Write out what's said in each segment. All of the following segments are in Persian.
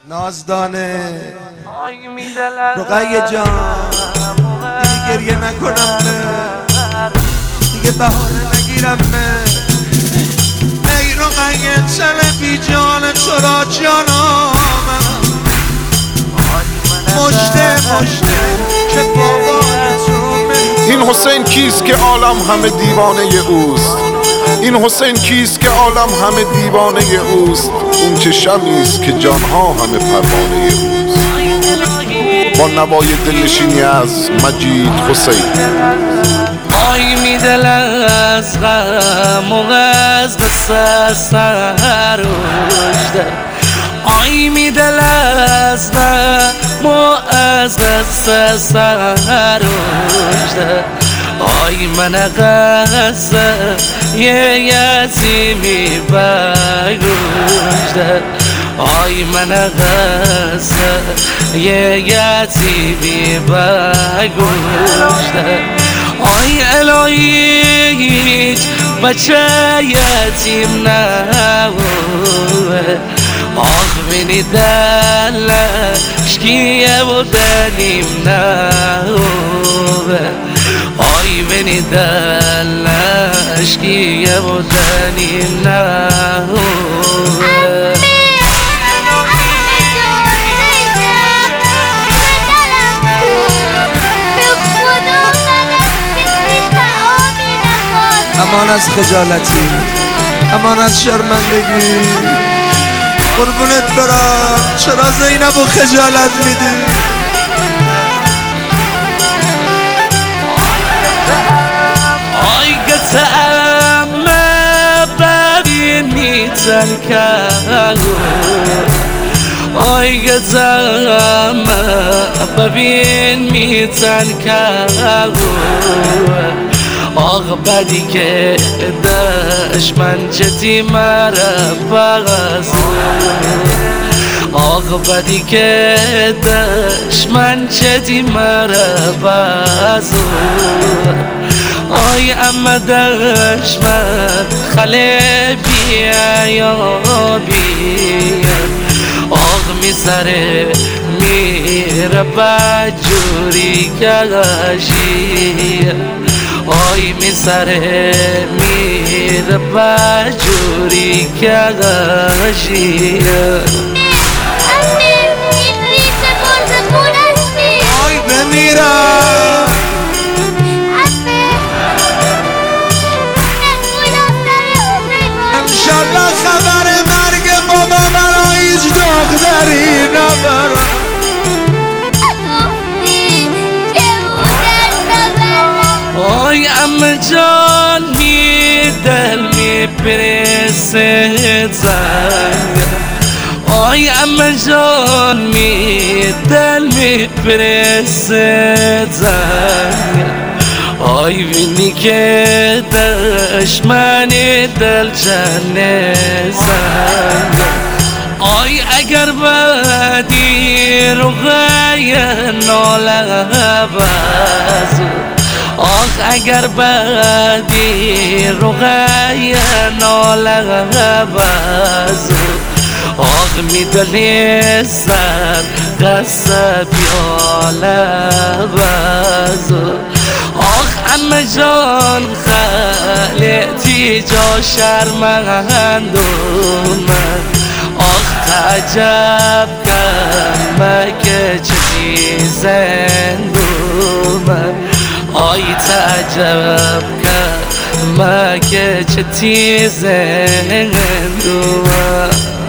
نازدانه رقیه جان دیگه گریه نکنم دیگه بهانه نگیرم ای رقیه تن بی جان تو را جانم مشته که بابای تو این حسین کیست که عالم همه دیوانه اوست؟ این حسین کیست که عالم همه دیوانه اوست؟ اون چه شمیست که جانها همه پروانه اوست. با نوای دلنشینی از مجید حسین. آی می دل از غم و از قصه سرشته، آی می دل از غم و از قصه سرشته، آی من قصه یه یتیمی بگوشته، آی من قصه یه یتیمی بگوشته، آی الهی هیچ بچه یتیم نبوده، آخ بینی دلش کیه و دلیم نبوده، آی بینی دلش کیه و دلیم نبوده. امان از خجالتی، امان از شرمندگی، قربونت برم چرا زینبو خجالت میدی؟ آی قطعم ببینی تنکم، آی قطعم ببینی تنکم، آغ بدی که دشمن چتی مرا بغزو، آغ بدی که دشمن چتی مرا بغزو، آی اما دشمن خله بیا یا بیا، آغ می سره میره بجوری کغشی، آی می سره میره بجوری کغشی، آی بمیرم انشالله خبر مرگ بابا برا هیچ دختری نبرم. آی ام جان می دل می پرسه زنگ، آی ام جان می دل می پرسه زنگ، آی وینی که دشمن دل جنه زنگ، آی اگر بدی رقیه ناله بازو، آخ اگر بدی رقیه ناله بازو، آخ میدلی سر قصه پیاله بازو، آخ امه جان خلیتی جا شرمندومه، آخ عجب کمه که چی زندومه، آی تعجب کمه که چی زندومه.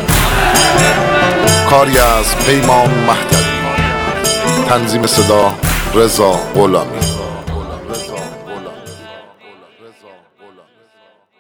کاری از پیمان مهدوی، تنظیم صدا رضا غلامی.